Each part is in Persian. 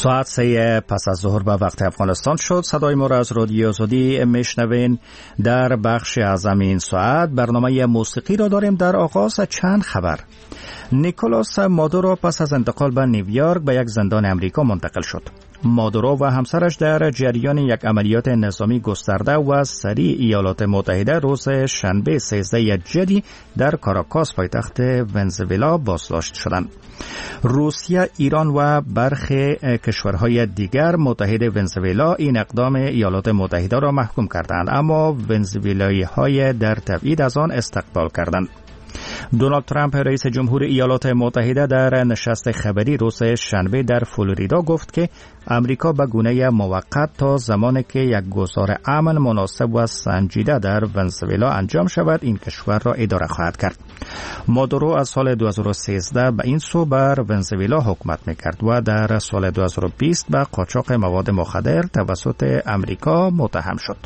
ساعت 3 پس از ظهر به وقت افغانستان شد. صدای ما را از رادیو آزادی میشنوین. در بخش از این ساعت برنامه موسیقی را داریم. در آغاز چند خبر. نیکولاس مادورو پس از انتقال به نیویورک به یک زندان امریکا منتقل شد. مادورو و همسرش در جریان یک عملیات نظامی گسترده و سریع ایالات متحده روز شنبه 13 جدی در کاراکاس پایتخت ونزوئلا بازداشت شدند. روسیه، ایران و برخی کشورهای دیگر متحد ونزوئلا این اقدام ایالات متحده را محکوم کردند، اما ونزوئلایی‌های در تبعید از آن استقبال کردند. دونالد ترامپ رئیس جمهور ایالات متحده در نشست خبری روز شنبه در فلوریدا گفت که امریکا به گونه موقت تا زمانی که یک گذار امن مناسب و سنجیده در ونزوئلا انجام شود این کشور را اداره خواهد کرد. مادورو از سال 2013 به این سو بر ونزوئلا حکومت میکرد و در سال 2020 به قاچاق مواد مخدر توسط امریکا متهم شد.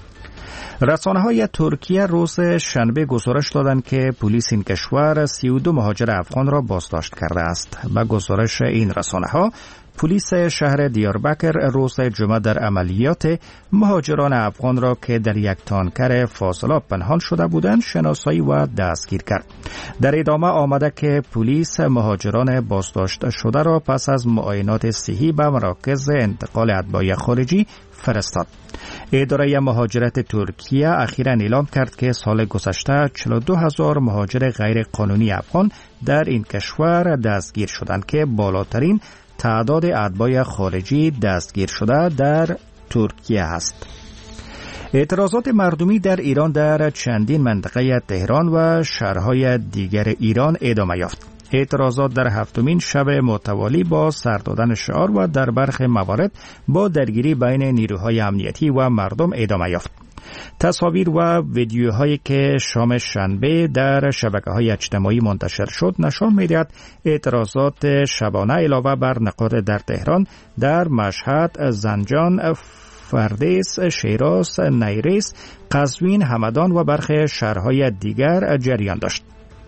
رسانه‌های ترکیه روز شنبه گزارش دادند که پلیس این کشور 32 مهاجر افغان را بازداشت کرده است. به گزارش این رسانه‌ها، پلیس شهر دیاربکر روز جمعه در عملیات مهاجران افغان را که در یک تانکر فاضلاب پنهان شده بودند شناسایی و دستگیر کرد. در ادامه آمده که پلیس مهاجران بازداشت شده را پس از معاینات صحی به مراکز انتقال اتباع خارجی فرستاد. اداره مهاجرت ترکیه اخیراً اعلام کرد که سال گذشته 42,000 مهاجر غیر قانونی افغان در این کشور دستگیر شدند که بالاترین تعداد اتباع خارجی دستگیر شده در ترکیه است. اعتراضات مردمی در ایران در چندین منطقه تهران و شهرهای دیگر ایران ادامه یافت. اعتراضات در هفتمین شب متوالی با سر دادن شعار و در برخی موارد با درگیری بین نیروهای امنیتی و مردم ادامه یافت. تصاویر و ویدیوهایی که شام شنبه در شبکه‌های اجتماعی منتشر شد نشان می‌دهد اعتراضات شبانه علاوه بر نقاط در تهران، در مشهد، زنجان، فردیس، شیراز، نیریز، قزوین، همدان و برخی شهرهای دیگر جریان داشت.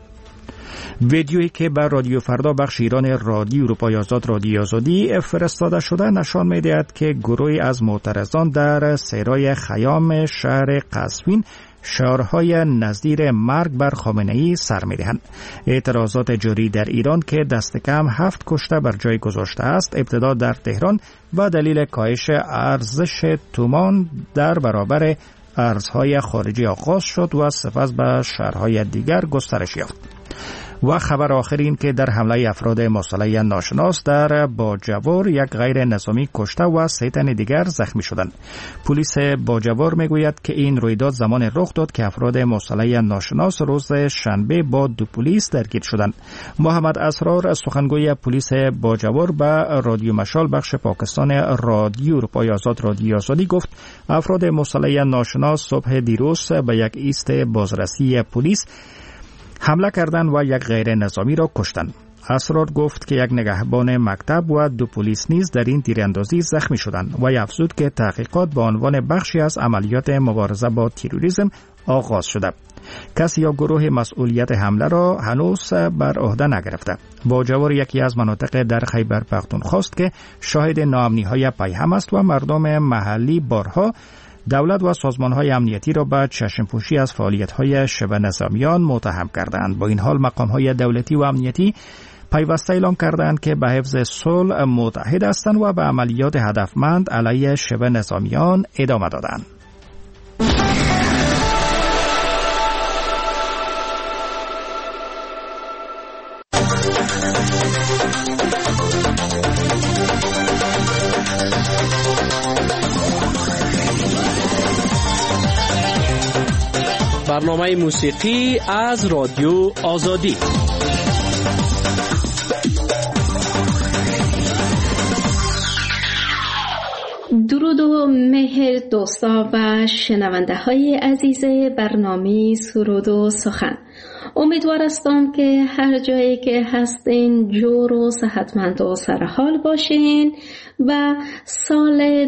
ویدیویی که بر رادیو فردا بخش ایران رادیو اروپای آزاد رادیو آزادی فرستاده شده نشان می‌دهد که گروهی از معترضان در سرای خیام شهر قزوین شعارهای نظیر مرگ بر خامنه‌ای سر می‌دهند. اعتراضات جاری در ایران که دست کم 7 کشته بر جای گذاشته است، ابتدا در تهران و دلیل کاهش ارزش تومان در برابر ارزهای خارجی آغاز شد و سپس به شهرهای دیگر گسترش یافت. و خبر آخر این که در حمله افراد مسلح ناشناس در باجوور یک غیر نظامی کشته و 3 تن دیگر زخمی شدند. پلیس باجوور میگوید که این رویداد زمان رخ داد که افراد مسلح ناشناس روز شنبه با 2 پلیس درگیر شدند. محمد اسرار سخنگوی پلیس باجوور به رادیو مشال بخش پاکستان رادیو اروپای آزاد رادیو آزادی گفت افراد مسلح ناشناس صبح دیروز به یک ایست بازرسی پلیس حمله کردند و یک غیر نظامی را کشتند. اسرار گفت که یک نگهبان مکتب و 2 پلیس نیز در این تیراندازی زخمی شدند و افزود که تحقیقات به عنوان بخشی از عملیات مبارزه با تروریسم آغاز شده. کسی یا گروه مسئولیت حمله را هنوز بر عهده نگرفته. باجوور یکی از مناطق در خیبر پختونخوا است که شاهد ناامنی‌های پیهم است و مردم محلی بارها دولت و سازمان‌های امنیتی را به چشم‌پوشی از فعالیت‌های شبه نظامیان متهم کردند. با این حال مقام‌های دولتی و امنیتی پیوسته اعلام کردند که به حفظ صلح متحد هستند و به عملیات هدفمند علیه شبه نظامیان ادامه دادند. برنامه موسیقی از رادیو آزادی. درود و مهر دوستا و شنونده های عزیز برنامه سرود و سخن. امیدوار هستم که هر جایی که هستین جور و صحتمند و سرحال باشین و سال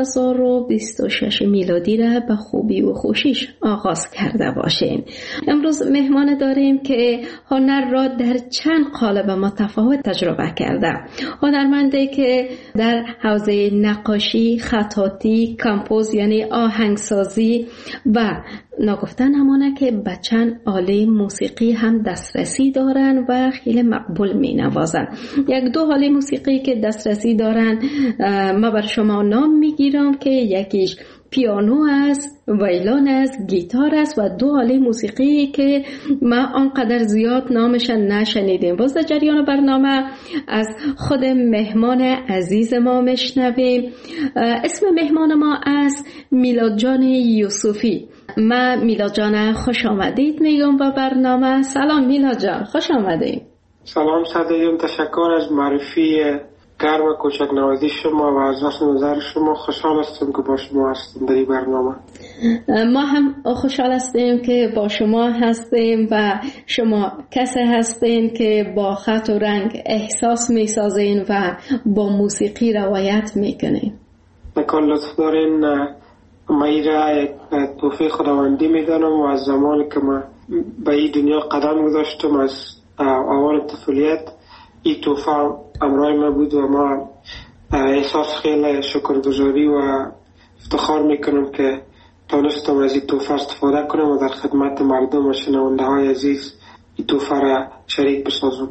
2026 میلادی را به خوبی و خوشیش آغاز کرده باشین. امروز مهمان داریم که هنر را در چند قالب متفاوت تجربه کرده. هنرمندی که در حوزه نقاشی، خطاطی، کمپوز یعنی آهنگسازی و نگفتن همانه که به چند آله موسیقی هم دسترسی دارن و خیلی مقبول می نوازن. یک دو آله موسیقی که دسترسی دارن ما بر شما نام می گیرم که یکیش پیانو است، ویولن است، گیتار است و دو آله موسیقی که ما آنقدر زیاد نامشان نشنیدیم. باز در جریان برنامه از خود مهمان عزیز ما میشنویم. اسم مهمان ما است میلاد جان یوسفی. من میلاد جان خوش آمدید میگم به برنامه. سلام میلاد جان، خوش آمدید. سلام صدایون، تشکر از معرفی گرم و کوچک نوازی شما و از نظر شما. خوشحال هستم که با شما هستم در این برنامه. ما هم خوشحال هستیم که با شما هستیم و شما کسی هستین که با خط و رنگ احساس میسازین و با موسیقی روایت میکنین. نکن لطف دارین. من این را یک توفیق خداوندی میدانم و از زمانی که من به این دنیا قدم گذاشتم از اول طفولیت این توفیق امرای ما بود و ما احساس خیلی شکرگزاری و افتخار میکنم که تونستم از این توفیق استفاده کنم و در خدمت مردم و شنونده های عزیز این توفیق را شریک بسازم.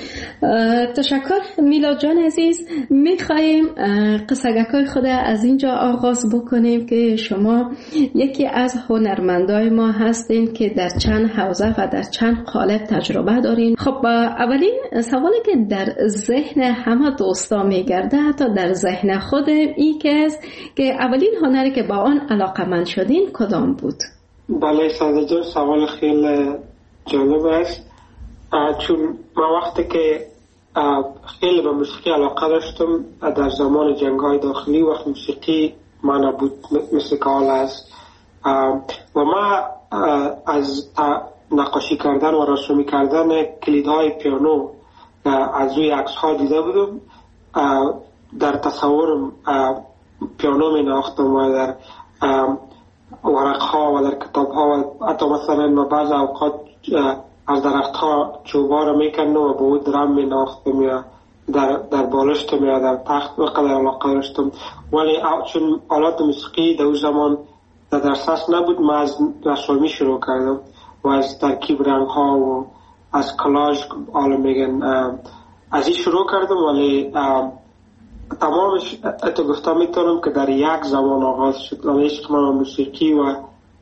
تشکر میلاد جان عزیز. میخواییم قصگکای خود از اینجا آغاز بکنیم که شما یکی از هنرمندای ما هستین که در چند حوزه و در چند قالب تجربه دارین. خب اولین سوالی که در ذهن همه دوستا میگرده حتی در ذهن خودم این که است که اولین هنری که با آن علاقمند شدین کدام بود؟ بله ساده جان، سوال خیلی جالب است. چون من وقتی که خیلی به موسیقی علاقه داشتم در زمان جنگ‌های داخلی وقت موسیقی من نبود مثل که حال است و من از نقاشی کردن و رسومی کردن کلیدهای پیانو از روی عکس‌ها دیده بودم. در تصورم پیانو می نواختم و در ورق‌ها و در کتاب‌ها و حتی مثلا بعض اوقات از درخت‌ها چوبا را میکندم و با او درام میناختم یا در بالشتم یا در تخت و قدر علاقه داشتم. ولی چون آلات موسیقی در اون زمان در دسترس نبود من از رسومی شروع کردم و از ترکیب رنگ‌ها و از کلاژ حالا میگن از این شروع کردم. ولی تمامش اتو گفتم میتونم که در یک زمان آغاز شد. ولی عشق من موسیقی و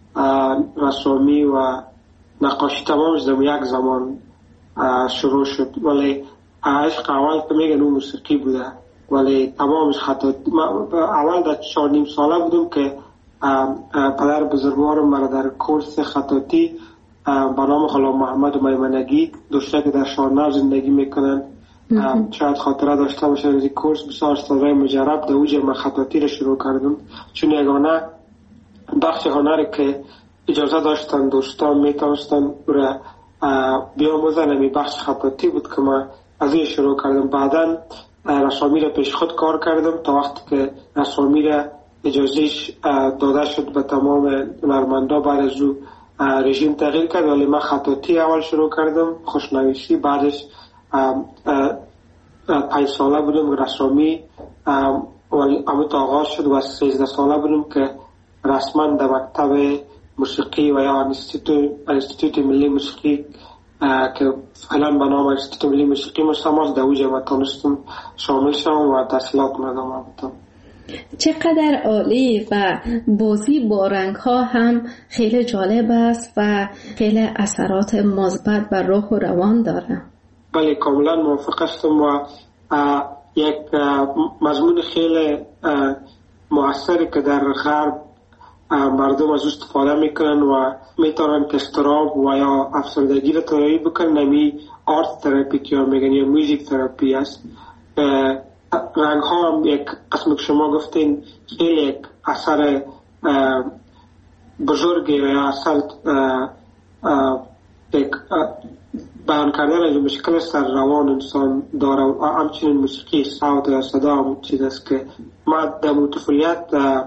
رسومی و نقاشی تمامش در یک زمان شروع شد. ولی عشق اول که میگن اون موسیقی بوده ولی تمامش خطاطی. اول در 4.5 ساله بودم که پدر بزرگوارم مرا در کورس خطاطی به نام غلام محمد میمنگی دوسته که در شارنو زندگی میکنن شاید خاطره داشته باشه از این کورس. بسیار استادای مجرب در اوج من خطاطی را شروع کردم چون یگانه بخش هنری که اجازه داشتن دوستان میتونستن را بیاموزن می بخش خطاطی بود که من از این شروع کردم. بعدا رسامی را پیش خود کار کردم تا وقتی که رسامی را اجازهش داده شد به تمام هنرمندا. بعد از او رژیم تغییر کرد ولی من خطاطی اول شروع کردم، خوشنویسی. بعدش 5 ساله بودم رسامی ولی امت آغاز شد و 13 ساله بودم که رسما در مکتب موسیقی و یا انستیتوت ملی موسیقی که فعلا به نام انستیتوت ملی موسیقی مستماس در اوج ما تونستم شامل شدم و تحصیلات ادامه بدم. چقدر عالی و بازی با رنگ ها هم خیلی جالب است و خیلی اثرات مثبت بر روح و روان داره. بله کاملا موافق هستم و یک مضمون خیلی مؤثری که در غرب مردم از استفاده میکنن و میتونن که استراب و یا افسردگی را تداوی بکنن نمی آرت تراپی که میگن یا موزیک تراپی است. رنگ ها هم یک قسم که شما گفتین خیلی یک اثر بزرگی یا اثر یک بیان کردن از مشکل سر روان انسان داره و همچنین موسیقی صوت یا صدا هم چیز است که ما در طفولیت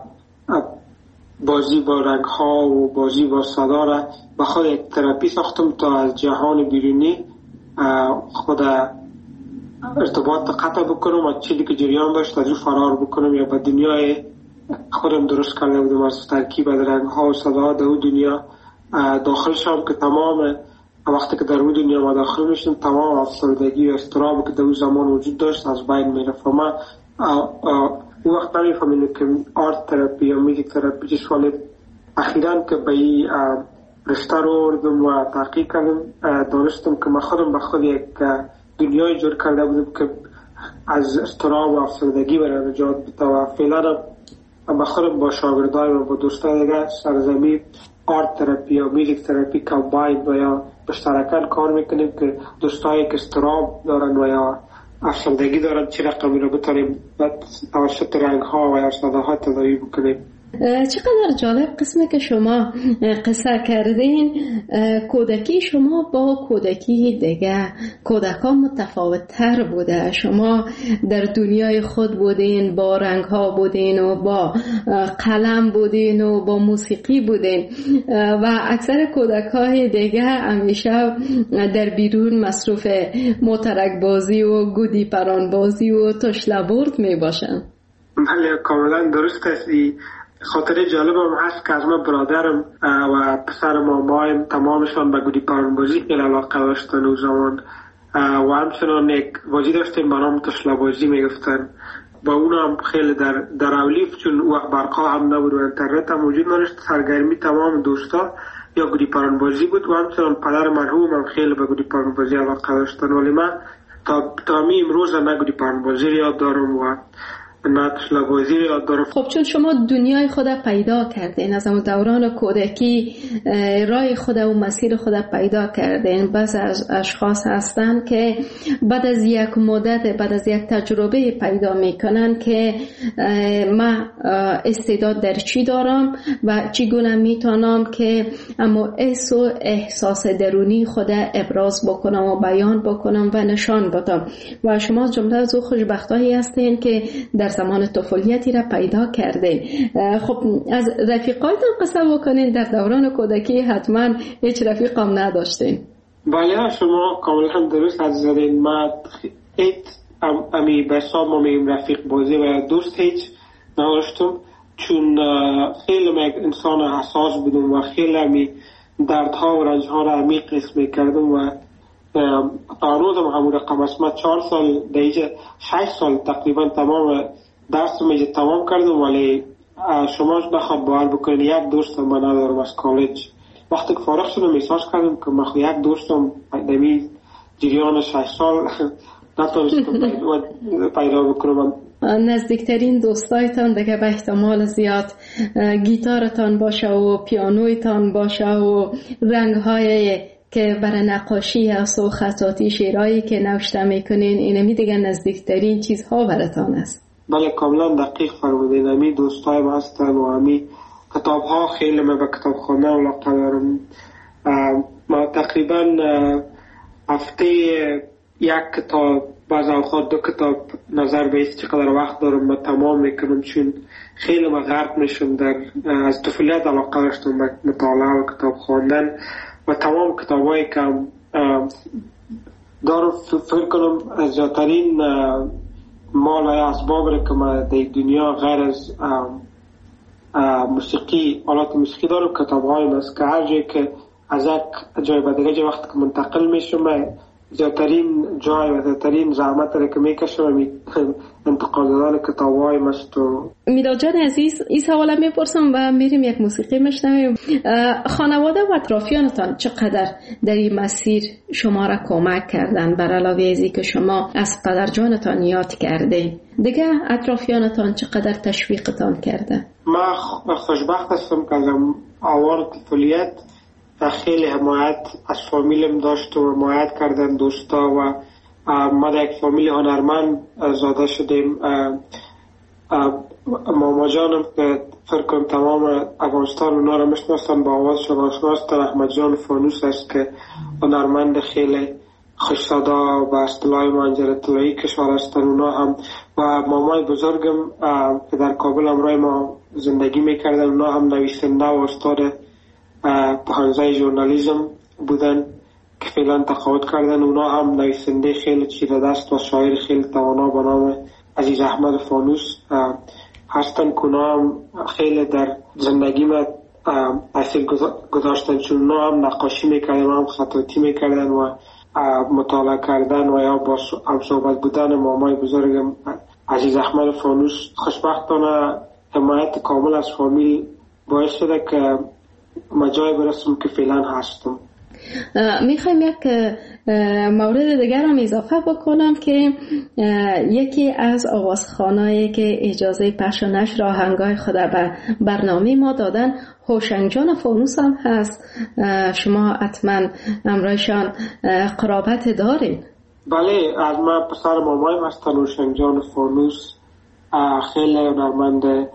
بازی با رنگ ها و بازی با صدا را به خود یک تراپی ساختم تا از جهان بیرونی خود ارتباط قطع بکنم و چیزی که جریان داشت از او فرار بکنم یا به دنیای خودم درست کرده بودم از ترکیب از رنگ ها و صدا در او دنیا داخل شدم که تمام وقتی که در اون دنیا ما داخل میشیم تمام افسردگی و اضطرابی که در اون زمان وجود داشت از بین میرفت. ما اون وقت نمیفهمیدم که آرت تراپی یا میوزیک تراپی چیست، ولی اخیراً که به این رشته رو آوردم و تحقیق کردم دانستم که من خودم به خود یک دنیای جور کرده بودم که از اضطراب و افسردگی برای نجات بده و فعلا به خودم با شاگردای و با دوستای دیگه سرزمین آرت تراپی یا میوزیک تراپی کامباین و یا مشترکاً کار میکنیم که دوستایی که اضطراب دارن و یا افسردگی دارن چه رقمی رو بتونیم توسط رنگ ها و یا صداها تداوی بکنیم. چقدر جالب قسمه که شما قصه کردین. کودکی شما با کودکی دیگه کودکان متفاوت تر بوده. شما در دنیای خود بودین، با رنگ ها بودین و با قلم بودین و با موسیقی بودین و اکثر کودکای دیگه همیشه در بیرون مصروف موترک بازی و گودی پران بازی و تشلبرد می باشن. بله کاملا درست است. خاطره جالب هم هست که از من برادرم و پسر مامایم تمامشان به گودی پرانبازی خیلی علاقه داشتن او زمان و همچنان یک بازی داشتیم به نام تشله‌بازی میگفتن. با اون هم خیلی در اولیف چون وقت برقا هم نبود و اینترنت هم وجود نداشت سرگرمی تمام دوستا یا گودی پرانبازی بود و همچنان پدر مرحوم هم خیلی به گودی پرانبازی علاقه داشتن، ولی من تا می امروز نه گودی پرانبازی رو یاد دارم و خب چون شما دنیای خود پیدا کردین از اون دوران کودکی، راه خود و مسیر خود پیدا کردین. بعض از اشخاص هستن که بعد از یک مدت، بعد از یک تجربه پیدا میکنن که من استعداد در چی دارم و چگونه میتونم که اما احساس درونی خود ابراز بکنم و بیان بکنم و نشان بدم. و شما جمله از خوشبختایی هستین که در زمان طفولیتی را پیدا کرده. خب از رفیقایتان قصه بکنین. در دوران کودکی حتما هیچ رفیق هم نداشتین. بله شما کاملا درست حد زدین. من هیچ امی بسام میم رفیق بازی و دوست هیچ نداشتم چون خیلی من انسان حساس بودم و خیلی امی دردها و رنجها را عمیق حس میکردم و تاروزم همون رقم است. من 4 سال دیگه 6 سال تقریبا تمام درس میجه تمام کردم، ولی شما بخواد باور بکنید یک دوستم من ندارم از کالج. وقتی که فارغ شدم احساس کردم که من یک دوستم دمی جریان 6 سال نتونستم پیدا بکنم. نزدیکترین دوستایتان دیگه به احتمال زیاد گیتارتان باشه و پیانویتان باشه و رنگ‌های که برای نقاشی هست و خطاطی شعرهایی که نوشته میکنین، اینمی دیگه نزدیکترین چیزها براتان است. بله کاملا دقیق فرمودین. امی دوستایم هستن و امی کتاب ها خیلی من به کتاب خانه علاقه دارم. ما تقریبا هفته یک کتاب بعض اوقات 2 کتاب نظر به ایست چقدر وقت دارم من تمام میکنم چون خیلی من غرق میشم در از طفولیت علاقه داشتم به مطالعه و کتاب خواندن و تمام کتابایی که دارم فکر کنم زیادترین مال های اسباب را که من در دنیا غیر از موسیقی آلات موسیقی دارم کتاب های است که هر جایی که از یک جای به دیگه وقتی که منتقل میشم زیادترین جای و زیادترین زحمت را که میکشم انتقال دادن کتاب های است. میلاد جان عزیز این سوال میپرسم و میریم یک موسیقی میشنویم. خانواده و اطرافیانتان چقدر در این مسیر شما را کمک کردن بر علاوه ازی که شما از پدر جانتان یاد کرده؟ دیگه اطرافیانتان چقدر تشویقتان کرده؟ من خوشبخت هستم که از آوار طفولیت خیلی حمایت از فامیلم داشت و حمایت کردن دوستا و ما در یک فامیل هنرمند زاده شدیم. ماما جانم که فکر کنم تمام افغانستان اونا رو میشناسن، با آوازشون آشناستن. احمد جان فانوس است که هنرمند خیلی خوش صدا و اصطلاح منجر اطلاعی کشور هستن اونا هم. و مامای بزرگم که در کابل همراه ما زندگی میکردن، اونا هم نویسنده و استاد پانزه ژورنالیسم بودن که فعلا تقاعد کردن. اونا هم نویسنده خیلی چیره دست و شاعر خیلی توانا به نام عزیز احمد فانوس هستن که اونا هم خیلی در زندگی ما تاثیر گذاشتن، چون اونا هم نقاشی میکردن، هم خطاطی میکردن و مطالعه کردن و یا با هم صحبت بودن مامای بزرگم عزیز احمد فانوس. خوشبختانه حمایت کامل از فامیل باعث شده که ما جای برسم که فعلا هستم. میخوایم یک مورد دیگر هم اضافه بکنم که یکی از آوازخوانایی که اجازه پخش و نشر آهنگای خود به برنامه ما دادن هوشنگ جان فانوس هم هست. شما حتما امرایشان قرابت دارین؟ بله، از من پسر مامایم هستن هوشنگ جان فانوس، خیلی هنرمند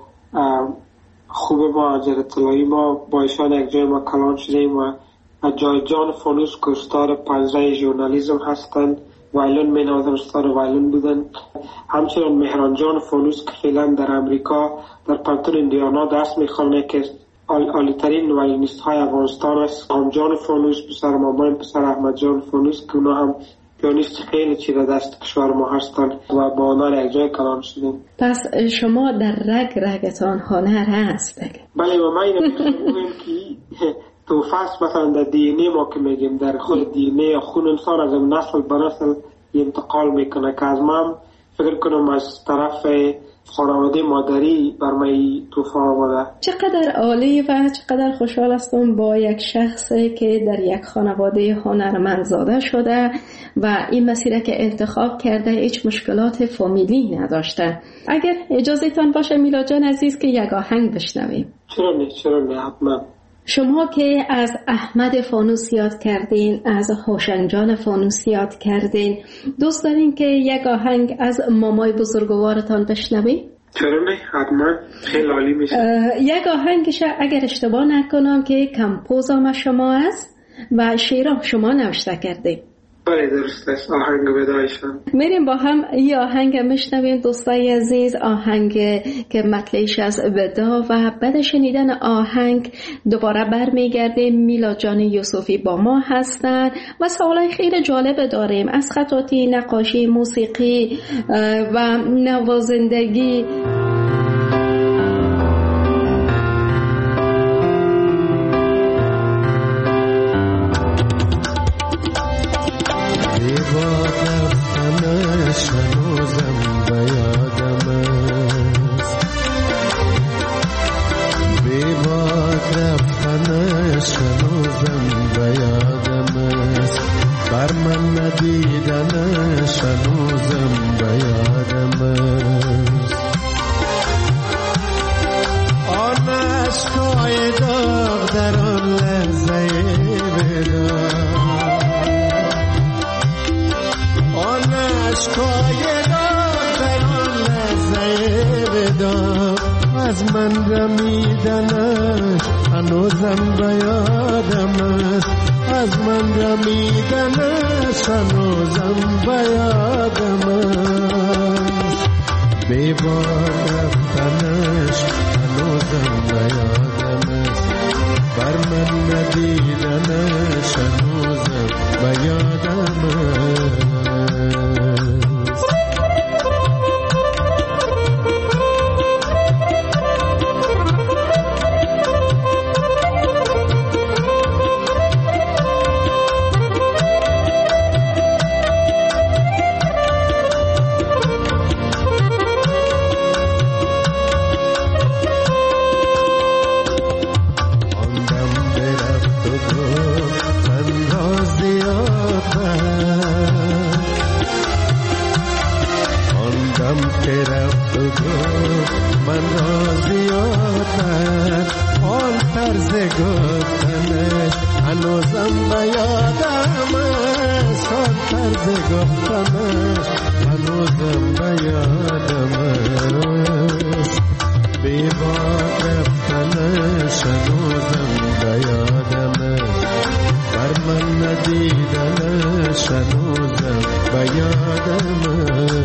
خوب ما جر اطلاعی. ما با ایشان یک جای ما کلان شدیم و جای جان فانوس که استاد پانزه ژورنالیسم هستن، وایلون مینازن، استاد وایلون بودن. همچنین مهران جان فانوس که فعلا در امریکا در پانتون اندیانا درس میخوانه که عالی‌ترین وایلونیست های افغانستان است. هم جان فانوس پسر مامایم پسر احمد جان فانوس که اونا هم پیانیست خیلی چیره دست کشور ما هستن و با آنها یک جای کلان شدیم. پس شما در رگتان هنر هست؟ بله، و من اینو میخوام که توفاست مثلا در دی ان ای ما که میگیم در خود دی ان ای یا خون انسان از نسل به نسل انتقال میکنه که از من فکر کنم از طرف خانواده مادری بر من توفا آمده. چقدر عالی و چقدر خوشحال هستم با یک شخصی که در یک خانواده هنرمند زاده شده و این مسیر که انتخاب کرده هیچ مشکلات فامیلی نداشته. اگر اجازه تان باشه میلا جان عزیز که یک آهنگ بشنویم. چرا نه حتما. شما که از احمد فانوس یاد کردین، از هوشنگ جان فانوس یاد کردین، دوست دارین که یک آهنگ از مامای بزرگوارتان بشنویم؟ چرا نه حتما، خیلی عالی میشه. یک آهنگش اگر اشتباه نکنم که کمپوزم شما است و شعرم شما نوشته کردین. بله درست است، آهنگ ودایشان. میریم با هم این آهنگ میشنویم دوستای عزیز، آهنگ که مطلعش از ودا و بعد شنیدن آهنگ دوباره برمیگردیم. میلا جان یوسفی با ما هستن و سوالای خیلی جالب داریم از خطاطی، نقاشی، موسیقی و نوازندگی. از من رمیدنش هنوزم به یادم است، از من رمیدنش هنوزم به یادم است، بی‌بار رفتنش هنوزم به یادم است، بر من ندیدنش هنوزم به یادم است. ندیدنش هنوزم به یادم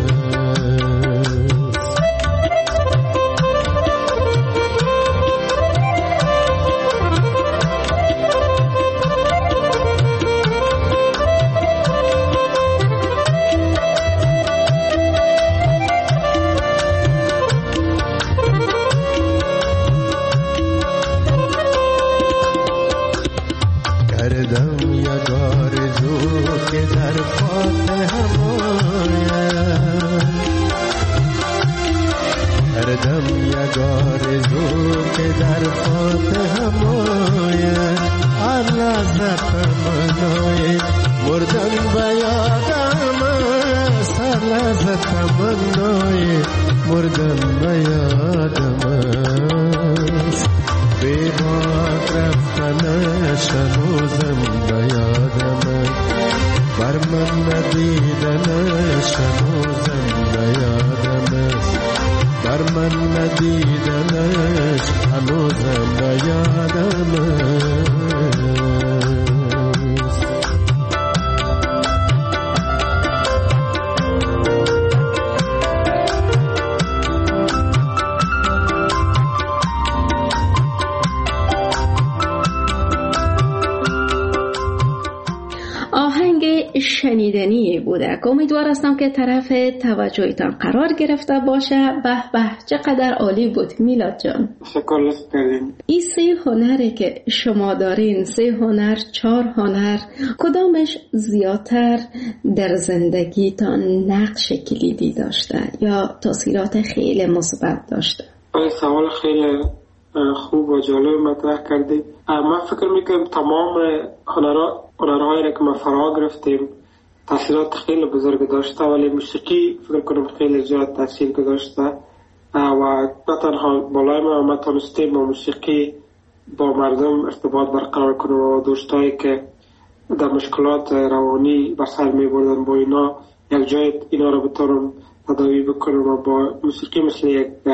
شنیدنی بوده. امیدوار هستم که طرف توجهتان قرار گرفته باشه. به به چقدر عالی بود میلاد جان. شکر کردین. این 3 هنری که شما دارین، 3 هنر 4 هنر، کدامش زیادتر در زندگیتان نقش کلیدی داشته یا تاثیرات خیلی مثبت داشته؟ این سوال خیلی خوب و جالب مطرح کردید. من فکر میکنم تمام هنرهایی را که ما فرا گرفتیم تاثیرات خیلی بزرگ داشته، ولی موسیقی فکر کنم خیلی زیاد تاثیر گذاشته و نه تنها بالای ما تونستیم با موسیقی با مردم ارتباط برقرار کنیم و دوستایی که در مشکلات روانی به سر می بردن با اینا یک جای اینا رو بتونم تداوی بکنم و با موسیقی مثل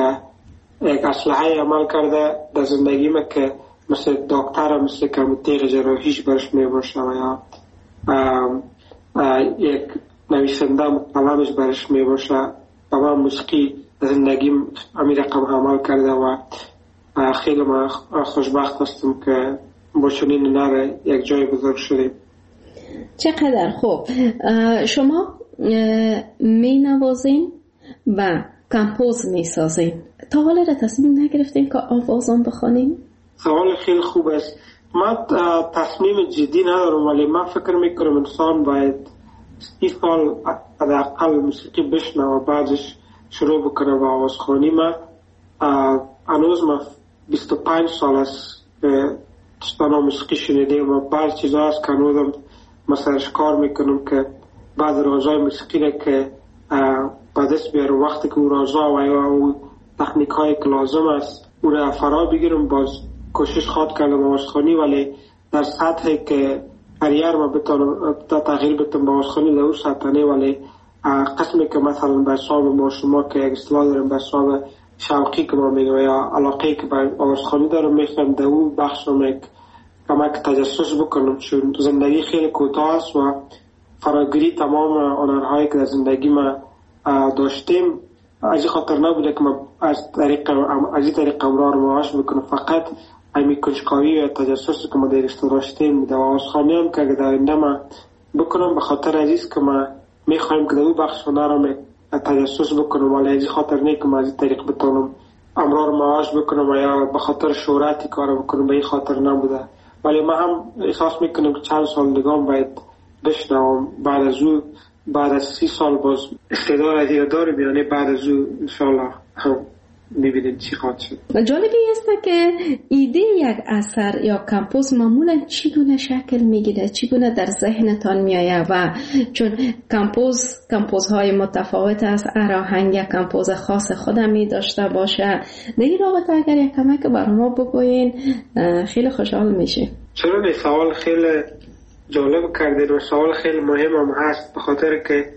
یک اسلحه عمل کرده در زندگی ما که مثل دکتر مثل که تیغ جراحیش برش می باشه و یا یک نویسنده قلمش برش می باشه و من موسیقی در زندگیم همین رقم عمل کرده و خیلی ما خوشبخت هستم که با چنین هنر یک جای بزرگ شدیم. چقدر خوب. شما می نوازین و کمپوز می سازین. تا حالا را تصمیم نگرفتین که آوازان بخوانین؟ سوال خیلی خوب است. من تصمیم جدی ندارم، ولی من فکر میکنم انسان باید این سال حداقل موسیقی بشنه و بعدش شروع بکنه با آوازخوانی. من هنوز 25 سال است که تستانا موسیقی شنیدیم و بعض چیزا هست که هنوزم مثلاش کار میکنم که بعض رازای موسیقی را که با دست بیارم وقتی که او رازا و یا او تکنیک های که لازم است او را فرا بگیرم. باز کوشش خواد کردم آوازخوانی، ولی در سطحی که کریر ما بتونم تغییر بدم با آوازخوانی در اون سطح نه، ولی قسمی که مثلا به حساب ما شما که یک اصطلاح داریم به حساب شوقی که ما میگم یا علاقه که به آوازخوانی دارم میخوام در اون بخش رو کمک تجسس بکنم، چون زندگی خیلی کوتاه است و فراگیری تمام هنرهایی که در زندگی ما داشتیم از خاطر نبوده که ما از این طریق امرار معاش بکنم. فقط همین کنجکاوی و تجسس که ما در داشتیم در آوازخوانی هم که در آینده ما بکنم به خاطر عزیز که ما میخوایم که در اون بخش هنر هم تجسس بکنم، ولی از خاطر نه که ما از این طریق بتونم امرار معاش بکنم و یا به خاطر شهرتی کار بکنم، به این خاطر نبوده. ولی ما هم احساس میکنم که چند سال دیگه باید بشنوم. بعد از 30 سال باز استعداد دیگه داریم، یعنی بعد از او انشالله هم میبینیم چی خواهد شد. جالبی است که ایده یک اثر یا کمپوز معمولا چگونه شکل میگیره، چگونه در ذهنتان میآید و چون کمپوزهای متفاوت است، هر آهنگ یک کمپوز خاص خودم می داشته باشه. در این رابطه اگر یک کمک بر ما بگوین خیلی خوشحال میشه. چرا این سوال خیلی جالب کردید و سوال خیلی مهم هم هست، به خاطر که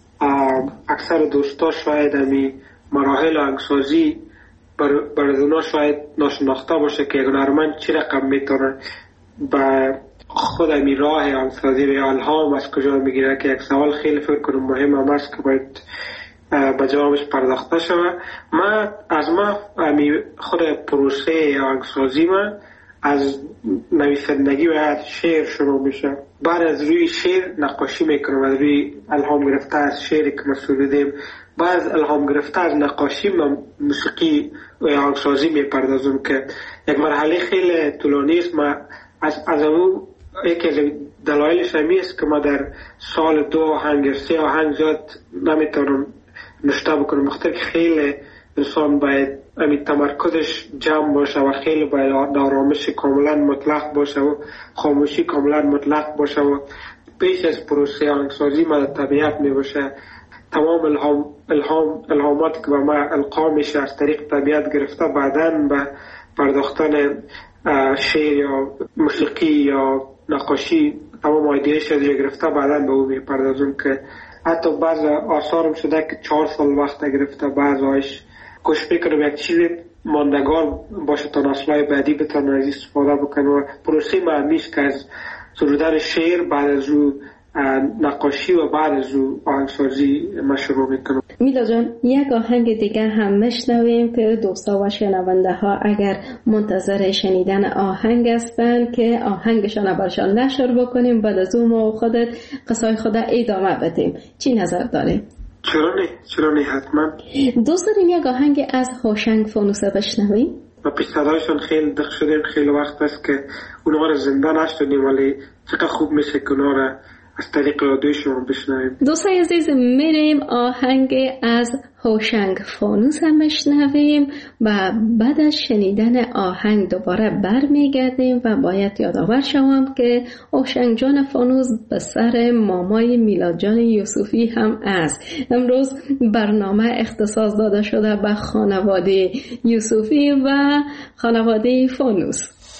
اکثر دوستا شاید همی مراحل آهنگسازی برای اونا شاید ناشناخته باشه که یک هنرمند چی رقم میتونه به خود امی راه آهنگسازی و الهام از کجا میگیره که یک سوال خیلی فکر کنم مهم هم است که باید به جوابش پرداخته شود. از ما خود پروسه آهنگسازی من از نویسندگی و شعر شروع میشه. بعد از روی شعر نقاشی میکنم، از روی الهام گرفته از شعری که ما سرودیم. بعد از الهام گرفته از نقاشی من موسیقی و آهنگسازی میپردازم که یک مرحله خیلی طولانی است. ما از اون یکی از دلایلش همی است که ما در سال 2 آهنگ 3 آهنگ زیاد نمیتونم نشته بکنم، مختلف خیلی انسان باید تمرکزش جمع باشه و خیلی باید آرامش کاملا مطلق باشه و خاموشی کاملا مطلق باشه و پیش از پروسه آهنگسازی ما در طبیعت می باشه. تمام الهامات که به ما القا میشه از طریق طبیعت گرفته، بعداً به پرداختن شعر یا موسیقی یا نقاشی تمام ایدهش از گرفته بعداً به او میپردازم که حتی بعض آثارم شده که 4 سال وقت گرفته. بعضیش کوشش میکنم یک چیزی ماندگار باشه تا نسل‌های بعدی بتونن از استفاده بکنن و پروسه معنیش که از سرودن شعر بعد از او نقاشی و بعد از او آهنگسازی ما شروع میکنم. میلا جان، یک آهنگ دیگر هم میشنویم که دوستا و شنونده ها اگر منتظر شنیدن آهنگ هستن که آهنگشان برشان نشر بکنیم، بعد از اون ما خودت قصای خود ادامه بدیم. چی نظر داریم؟ چرا نه حتما. دوست داریم یک آهنگ از هوشنگ فانوسه بشنویم؟ و پیش صدایشان خیلی دق شدیم، خیلی وقت است که اونها را زنده نشدیم، ولی چقدر خوب میشه که اونها را از طریق رادیوی شما بشنویم. دوستای عزیز، میریم آهنگ از هوشنگ فانوس هم بشنویم و بعد از شنیدن آهنگ دوباره برمیگردیم و باید یادآور شوم که هوشنگ جان فانوس به سر مامای میلاد جان یوسفی هم است. امروز برنامه اختصاص داده شده به خانواده یوسفی و خانواده فانوس.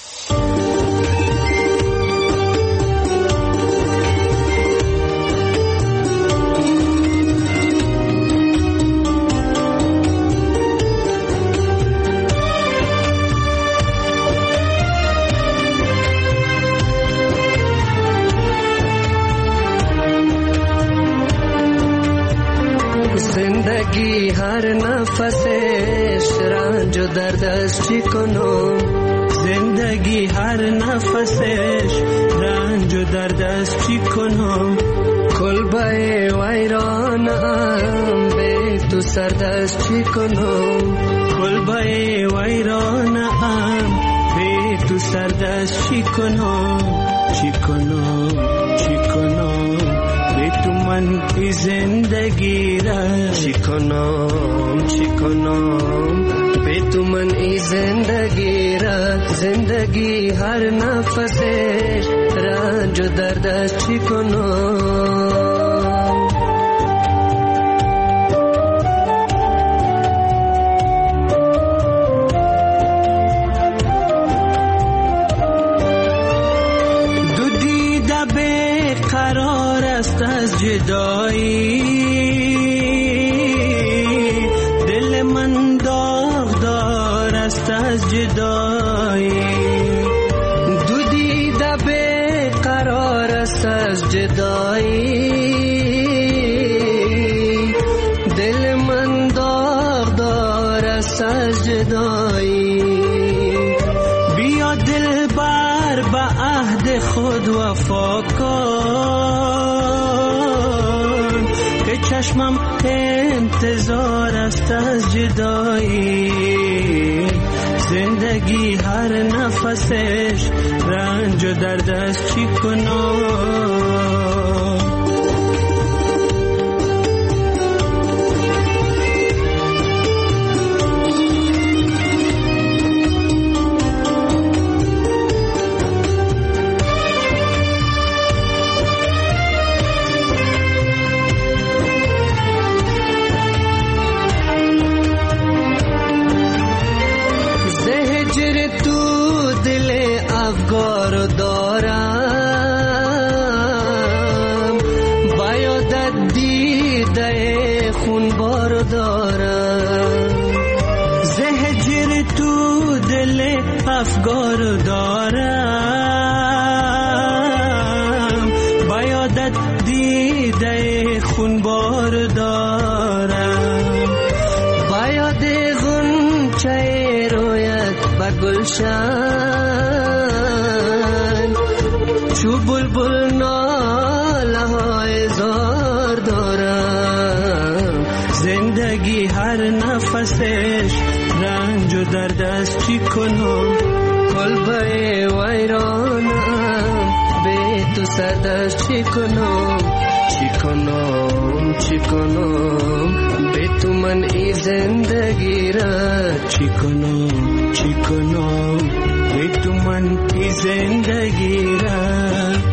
زندگی هر نفسش رنج و درد است چی کنم، زندگی هر نفسش رنج و درد است چی کنم، کلبه ویرانم به تو سرد است چی کنم، کلبه ویرانم به تو سرد است چی کنم، چی کنم چی کنم به تو من ای زندگی را، چی کنم چی کنم به تو من ای زندگی را، زندگی هر نفسش رنج و درد است چی کنم. از جدایی دل من داغدار است از جدایی، دو دیده به قرار است از جدایی، دل من داغدار است از جدایی، بیا دل بر به عهد خود وفا کن، چشمم انتظار است از جدایی، زندگی هر نفسش رنج و درد است چی کنم. افگار دارم رویت دیده خونبار دارم، با یاد غنچه رویت به گلشن، چو بلبل ناله های زار دارم. زندگی هر نفسش رنج و درد است، چی کنم قلبه ویرانم به تو سردست، چی کنم به تو من ای زندگی را، چی کنم به تو من ای زندگی را.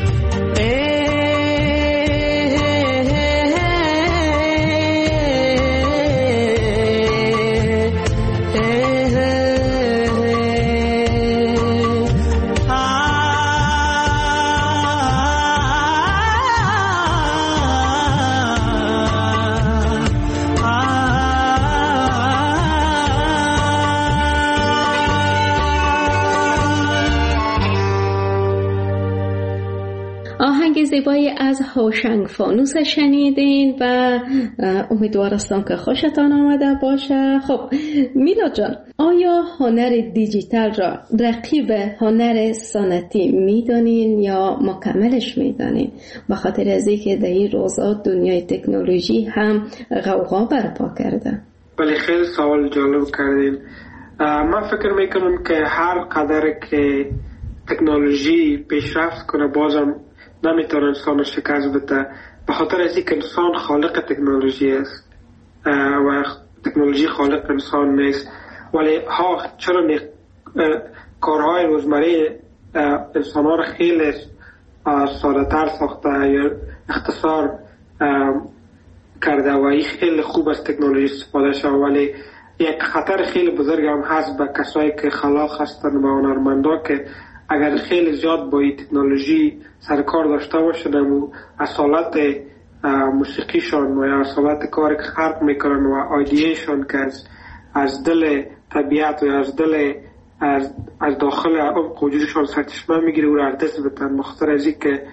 زیبایی از هوشنگ فانوس شنیدین و امیدوارستم که خوشتان آمده باشه. خب میلاد جان، آیا هنر دیجیتال را رقیب هنر سنتی میدانین یا مکملش میدانین؟ به خاطر از اینکه در این روزا دنیای تکنولوژی هم غوغا برپا کرده. بله، خیلی سوال جالب کردین. من فکر میکنم که هر قدر که تکنولوژی پیشرفت کنه بازم نمیتونه انسان شکست بده، به خاطر از اینکه انسان خالق تکنولوژی است و تکنولوژی خالق انسان نیست. ولی چرا کارهای روزمره انسان ها رو خیلی ساده تر ساخته یا اختصار کرده و این خیلی خوب از تکنولوژی استفاده شد. ولی یک خطر خیلی بزرگ هم هست به کسایی که خلاق هستند و هنرمندا که اگر خیلی زیاد با این تکنولوژی سرکار داشته باشند و اصالت موسیقیشان و یا اصالت کاری که خلق میکنن و آیدیشان که از دل طبیعت و از دل از داخل عمق وجودشان سرچشمه میگیره و را از دست بتن. مخاطر از این که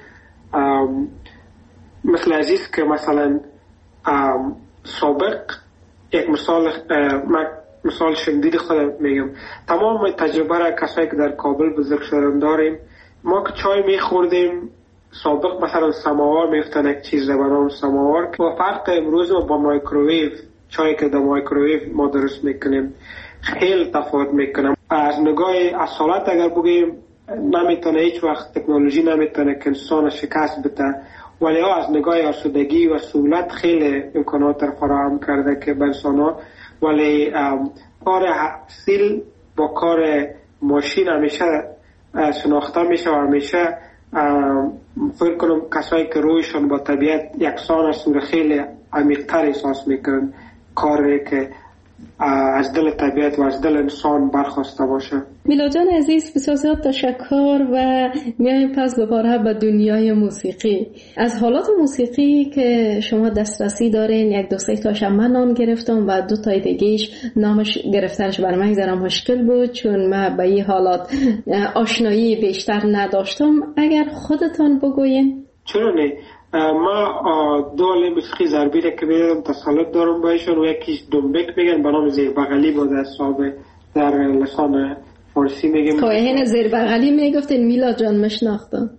مثل عزیز که مثلا سابق یک مثال شدید خودم میگم، تمام تجربه را کسایی که در کابل بزرگ شدن داریم. ما که چای میخوردیم سابق مثلا سماوار میفتن یک چیز به نام سماوار و فرق امروز با مایکروویو، چایی که در مایکروویو ما درست میکنیم خیلی تفاوت میکنم. از نگاه اصالت اگر بگیم نمیتونه هیچ وقت تکنولوژی نمیتونه که انسان شکست بده، ولی از نگاه آسودگی و سهولت خیلی امکانات را فراهم کرده که به انسان‌ها. ولی کار سیل با کار ماشین همیشه شناخته میشه و همیشه فکر کنم کسایی که رویشون با طبیعت یکسان است و خیلی عمیق‌تر احساس میکنن کاری که از دل طبیعت و از دل انسان برخواسته باشه. میلاد جان عزیز، بسیار زیاد تشکر و میایم پس دوباره به دنیای موسیقی. از حالات موسیقی که شما دسترسی دارین یک دو سه تاش من نام گرفتم و دو تای دیگه‌اش نامش گرفتنش برای من ذره مشکل بود چون من به این حالات آشنایی بیشتر نداشتم. اگر خودتان بگوین. چرا نه؟ ما دو عالم موسیقی ضربی را که میدونم تسلط دارم بایشون و یکیش دنبک میگن به نام زیر بغلی بود از صحابه در لسان فارسی میگم. این زیر بغلی میگفتین میلاد جان مشناختم.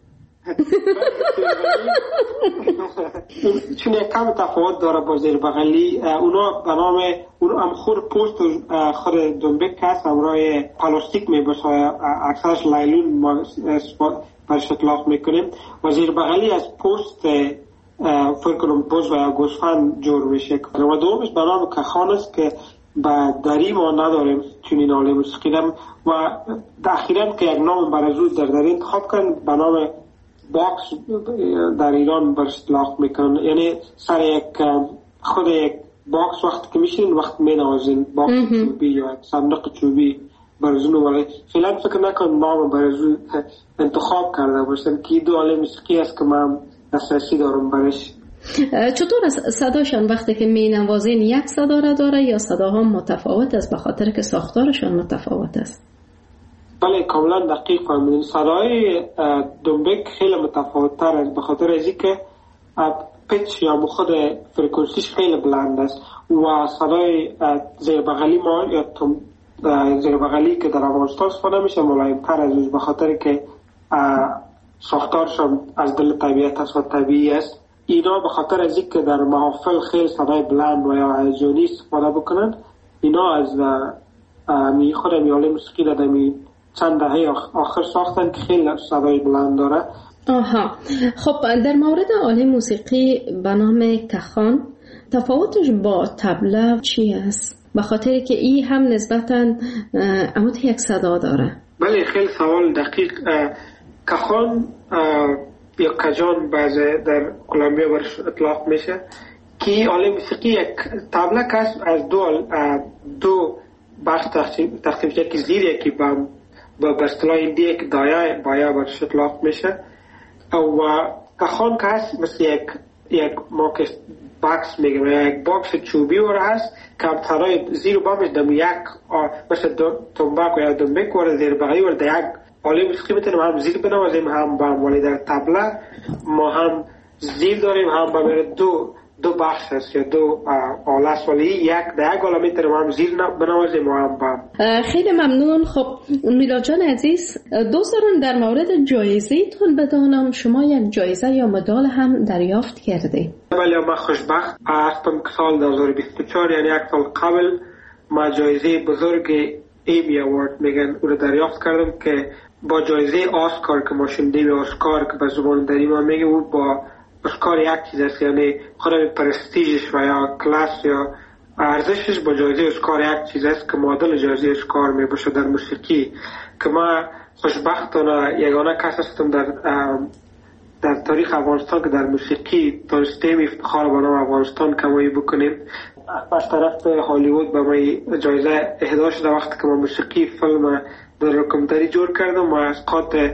چون یک کم تفاوت داره با زیر بغلی. اونا به نام هم خود پوست خود دنبک هست همراه پلاستیک میباشه، اکثرش لایلون برش اطلاق میکنیم و زیر بغلی از پوست فکر کنم بز و گوسفند جور میشه و دومش به نام کخان است که به دری ما نداریم چون این حاله موسیقیدم و اخیراً که یک نام برازود در دری انتخاب کردن به نام باکس در ایران برش اطلاق میکنن. یعنی سر خود یک باکس وقت که میشین وقت مینوازین باکس چوبی یا صندوق چوبی برزون. ولی فعلا فکر نکنم نام برزون انتخاب کرده باشن که دو عالم موسیقی است که من دسترسی دارم برش. چطور صداشان وقتی که می نوازین یک صدا را داره یا صداها متفاوت است به خاطر که ساختارشان متفاوت است؟ بله کاملا دقیق فهمیدین. صدای دنبک خیلی متفاوت تر است به خاطر از اینکه پیچ یا خود فرکانسیش خیلی بلند است و صدای زیر بغلی ما یا زیر بغلی که در افغانستان استفاده میشه ملایم‌تر از اون، به خاطر که ساختارشان از دل طبیعت است و طبیعی است. اینا به خاطر از اینکه در محافل خیلی صدای بلند و یا هیجانی استفاده بکنند، اینا از خود میاله موسیقی را در چند دهه آخر ساختن که خیلی صدای بلند داره. آها، خب در مورد آله موسیقی به نام کخان تفاوتش با طبله چی است؟ به خاطر که این هم نسبتاً اموت یک صدا داره. بله، خیلی سوال دقیق. کخان یا کجان بعضی در کلمبیا برش اطلاق میشه که آله موسیقی یک طبله کس از دو بخش تقسیم شده که زیر یکی با اصطلاح هندی یک دایه بایا برش اطلاق میشه و کخان کس مثل یک باکس میگم یا یک باکس چوبی ور هست که صدای زیر و بامش دم یک مثل تنباک یا دنبک ور زیر بغلی ور در یک آله موسیقی میتونیم هم زیر بنوازیم هم بام، ولی در طبله ما هم زیر داریم هم بام. دو بخش هست یا دو آله است، ولی در یک آله میتونیم هم زیر بنوازیم و هم بام. خیلی ممنون. خب میلاد جان عزیز، دوست دارم در مورد جایزه تون بدانم شما یک جایزه یا مدال هم دریافت کرده؟ بله، من خوشبخت هستم که سال 2024 یعنی یک سال قبل ما جایزه بزرگ ایمی اوارد میگن او رو دریافت کردم که با جایزه آسکار که ما شنیدیم، آسکار که به زبان دری ما میگه او با اسکار یک چیز است، یعنی خود پرستیجش و یا کلاس یا ارزشش با جایزه اسکار یک چیز است که معادل جایزه اسکار می باشه در موسیقی. که ما خوشبختانه یگانه کس هستم در تاریخ افغانستان که در موسیقی تونستیم افتخار به نام افغانستان کمایی بکنیم. از طرف هالیوود به ما جایزه اهدا شده وقتی که ما موسیقی فیلم در داکیومنتری جور کردم و از قاطع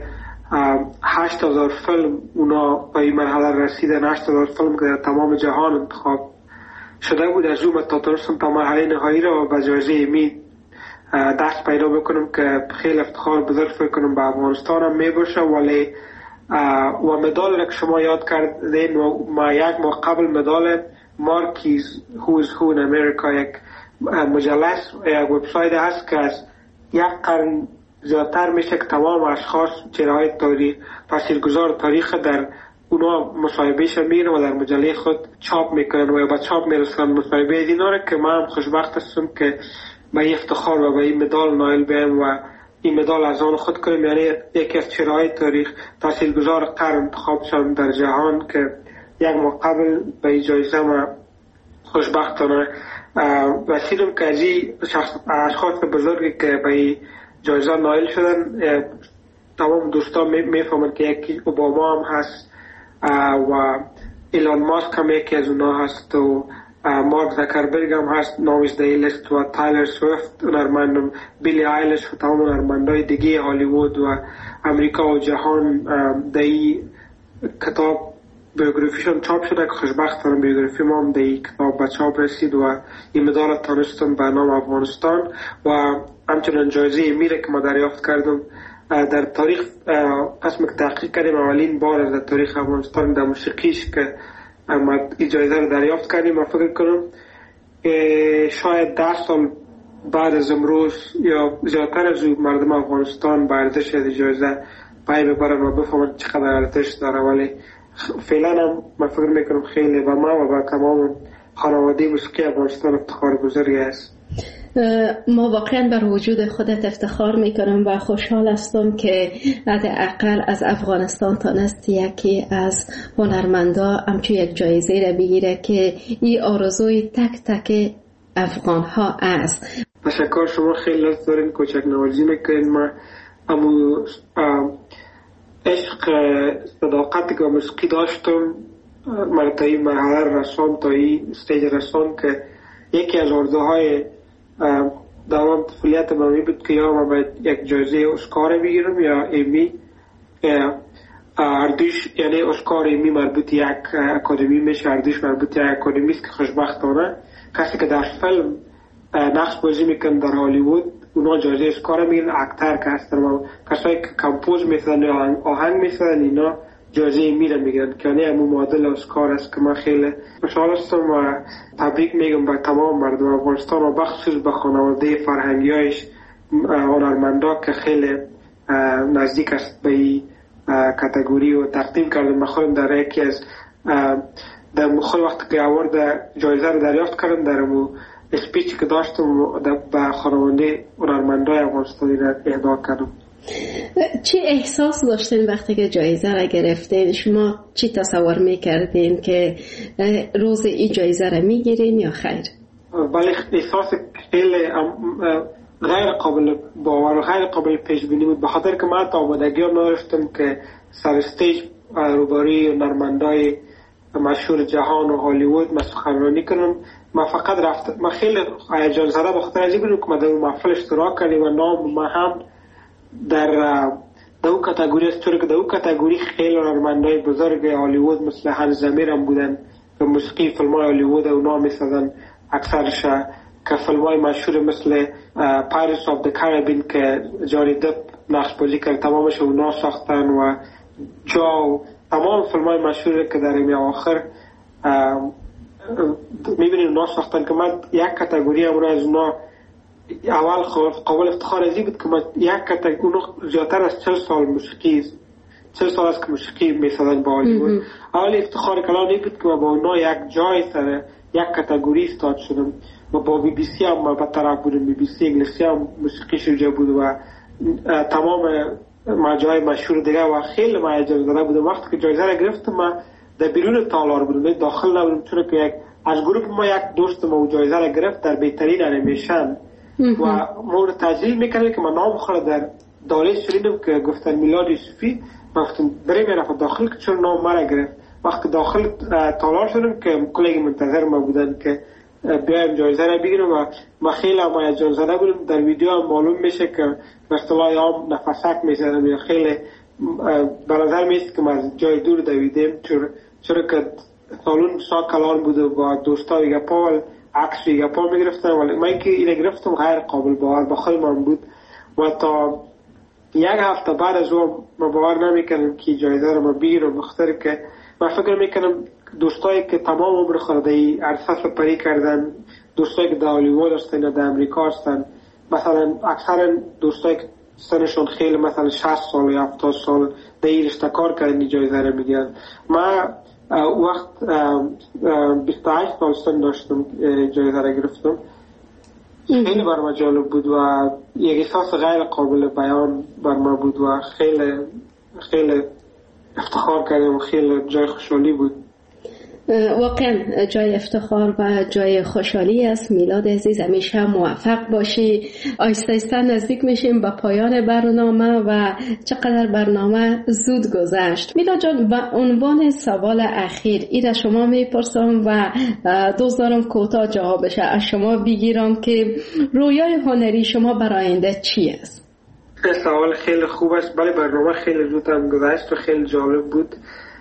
8000 فیلم اونا به این مرحله رسیدن. 8000 فیلم که در تمام جهان انتخاب شده بود، از اون تا تونستم تا مرحله نهایی را به جایزه ایمی دست پیدا بکنم که خیلی افتخار بزرگ فکر کنم به افغانستان هم می باشه. ولی و مدال را که شما یاد کردین و ما یک ماه قبل مدال مارکیز Who's Who in America یک مجله یک وبسایت هست که از یک قرن زیادتر میشه که تمام اشخاص چهره‌های تاریخ تاثیرگذار تاریخ در اونا مصاحبهش میرن و در مجله خود چاپ میکنن و به چاپ میرسن مصاحبه اینا را که من خوشبخت هستم که به این افتخار و به این مدال نایل بیم و این مدال از آن خود کنیم. یعنی یکی از چهره‌های تاریخ تاثیرگذار قرن انتخاب شدن در جهان که یک ماه قبل به این جایزه ما خوشبختانه رسیدم که از این اشخاص بزرگی که به این جایزه نایل شدن تمام دوستان میفهمن که یکی اوباما هم هست و ایلان ماسک هم یکی از اونا هست و مارک زکربرگ هم هست نامیز در لیست و تایلر سویفت هنرمند، بیلی آیلش و تمام هنرمندای دیگه هالیوود و امریکا و جهان در این کتاب بیوگرافیشون چاپ شده که خوشبختانه بیوگرافی ما هم در این کتاب به چاپ رسید و این مدال تانستم به نام افغانستان و همچنان جایزه میره که ما دریافت کردم در تاریخ قسم که تحقیق کردیم اولین بار از در تاریخ افغانستان در موسیقیش که ما این جایزه رو دریافت کردیم. من فکر کنم شاید 10 سال بعد از امروز یا زیادتر از مردم افغانستان به ارزش از جایزه پای ببرن و بفهمن چقدر ارزش داره. ولی فعلا هم من فکر میکنم خیلی به ما و به تمام خانواده موسیقی افغانستان افتخار بزرگی است. ما واقعا بر وجود خودت افتخار میکنم و خوشحال هستم که حداقل از افغانستان تانست یکی از هنرمندا همچو یک جایزه را بگیره که این آرزوی تک تک افغان ها است. تشکر، شما خیلی لطف دارین، کوچک نوازی میکنین. ما امو عشق صداقتی که موسیقی داشتم من تا این مرحله رسان، تا این استیج رسان که یکی از آرزوهای دوام طفولیت من بود که یا من باید یک جایزه اسکار بگیرم یا ایمی. اردوش یعنی اسکار ایمی مربوط یک اکادمی میشه، اردوش مربوط یک اکادمی است که خوشبختانه کسی که در فیلم نقش بازی میکن در هالیوود اونا جایزه اسکار میگیرن. اکتر که هستن و کسایی که کمپوز میسازن یا آهنگ میسازن اینا جایزه میره میگیرن که یعنی همون معادل اسکار است که من خیلی خوشحال هستم و تبریک میگم به تمام مردم افغانستان و بخصوص به خانواده فرهنگیایش هنرمندا که خیلی نزدیک است به این کاتگوری و تقدیم کردم. من خودم در یکی از در خود وقت که اوارد جایزه رو دریافت کردم در مو اسپیچ که داشتم به خانواده هنرمندای افغانستانی را اهدا کردم. چی احساس داشتین وقتی که جایزه را گرفتین؟ شما چی تصور میکردین که روز این جایزه را میگیرین یا خیر؟ ولی احساس خیلی غیر قابل باور و غیر قابل پیش بینی بود، به خاطر که من تا آمادگی نداشتم که سر استیج روبروی هنرمندای مشهور جهان و هالیوود من سخنرانی کنم. من فقط رفتم، من خیلی هیجان زده به خاطر اینکه که من در اون محفل اشتراک کردم و نام من هم در اون کاتگوری است، چون که در اون کاتگوری خیلی هنرمندای بزرگ هالیوود مثل هانس زمیر هم بودن که موسیقی فیلم‌های هالیوود اونا می‌سازن اکثرش، که فیلم‌های مشهور مثل پایرتس آف د کارائیبین که جانی دپ نقش بازی کرد تمامش اونا ساختن و جاو تمام فیلم‌های مشهوری که در این آخر می‌بینید اونا ساختن که من یک کاتگوری هم از اونا اول قابل افتخار ازی بود که من یک کاتگوری اونا زیادتر از 40 سال موسیقی 40 سال است که موسیقی می‌سازن با هالیوود. اول افتخار کلام این بود که من با اونا یک جای سر یک کاتگوری استاد شدم و با بی بی سی هم به طرف بودم. بی بی سی انگلیسی هم موسیقی شجاع بود و تمام مجای مشهور دیگه و خیلی من هیجان زده بودم. وقتی که جایزه را گرفتم من در بیرون تالار بودم، داخل نبودم، چون که از گروه ما یک دوست ما جایزه را گرفت در بهترین انیمیشن و مورد تجلیل میکنه که من نام خود در داله شنیدم که گفتن میلاد یوسفی. گفتم بریم رفت داخل که چون نام مرا گرفت. وقتی داخل تالار شدم که کلیگ منتظر ما بودن که بیایم جایزه را بگیرم و ما خیلی هم هیجان زده بودم. در ویدیو هم معلوم میشه که به اصطلاح هم نفسک میزنم یا خیلی به نظر میاد که ما از جای دور دویدیم، چرا که سالون سا کلان بود و با دوستا ویگا پاول عکس ویگا پا میگرفتن، ولی من که اینه گرفتم غیر قابل باور به خود من بود و تا یک هفته بعد از اون ما باور نمیکنم که جایزه را ما بگیرم، بخاطر که من فکر میکنم دوستایی که تمام عمر خود در عرصه سپری کردن، دوستایی که در هالیوود هستن یا در امریکا هستن، مثلا اکثر دوستایی که سنشون خیلی مثلا 60 سال یا 70 سال در این رشته کار کردن جایزه را میگیرن. من وقت 28 سال سن داشتم جایزه را گرفتم. خیلی بر من جالب بود و یک احساس غیر قابل بیان بر من بود و خیلی افتخار کردم و خیلی جای خوشحالی بود. واقعا جای افتخار و جای خوشحالی است. میلاد عزیز همیشه موفق باشی. آهسته آهسته نزدیک میشیم به پایان برنامه و چقدر برنامه زود گذشت. میلاد جان، به عنوان سوال اخیر ایره شما میپرسم و دوست دارم کوتاه جوابش از شما بگیرم که رویای هنری شما برای آینده چی است؟ سوال خیلی خوب است. بله، برنامه خیلی زود هم گذشت و خیلی جالب بود.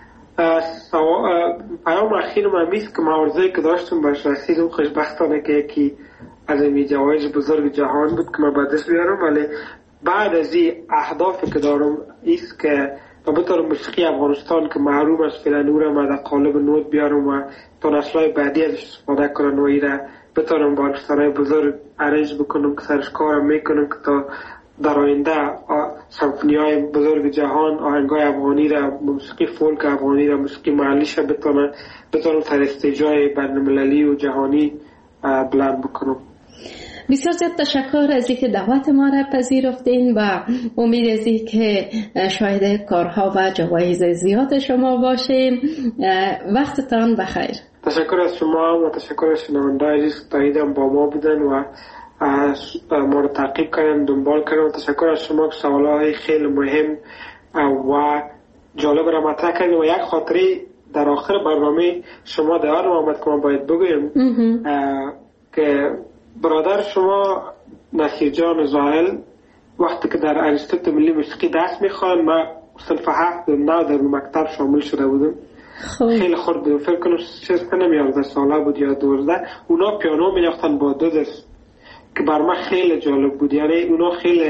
پیام اخیر من میست که معارضه‌ای که داشتم برش رسیدم. خوشبختانه که یکی از این جوایز بزرگ جهان بود که من به دست بیارم، ولی بعد از این اهدافی که دارم ایست که بطور موسیقی افغانستان که محروم از فعلا او را من در قالب نوت بیارم و تا نسل‌های بعدی ازش استفاده کنن و ایره بتونم با ارکسترهای بزرگ ارنج بکنم که سرش کارم میکنم که تا در آینده سمفونی‌های بزرگ جهان آهنگای افغانی را، موسیقی فولک افغانی را، موسیقی محلیش را بتونم سر استیجای بین‌المللی و جهانی بلند بکنم. بسیار زیاد تشکر از اینکه دعوت ما را پذیرفتین و امید از اینکه شاهد کارها و جوایز زیاد شما باشیم. وقتتان بخیر. تشکر از شما و تشکر از شنونده‌های عزیز که تاییدم با ما بودن و ما رو تعقیب کردن، دنبال کردن. و تشکر از شما که سوالهای خیلی مهم و جالب را مطرح کردین و یک خاطره در آخر برنامه شما در یادم آمد که ما باید بگویم که برادر شما نصیر جان زاهل وقتی که در انستیتوت ملی موسیقی درس میخوان، من صنف 7 9 در مکتب شامل شده بودم. خیلی خورد بودم، فکر کنم 11 ساله بود یا 12. اونا پیانو می‌نواختن با 2 دست که بر من خیلی جالب بود. یعنی اونا خیلی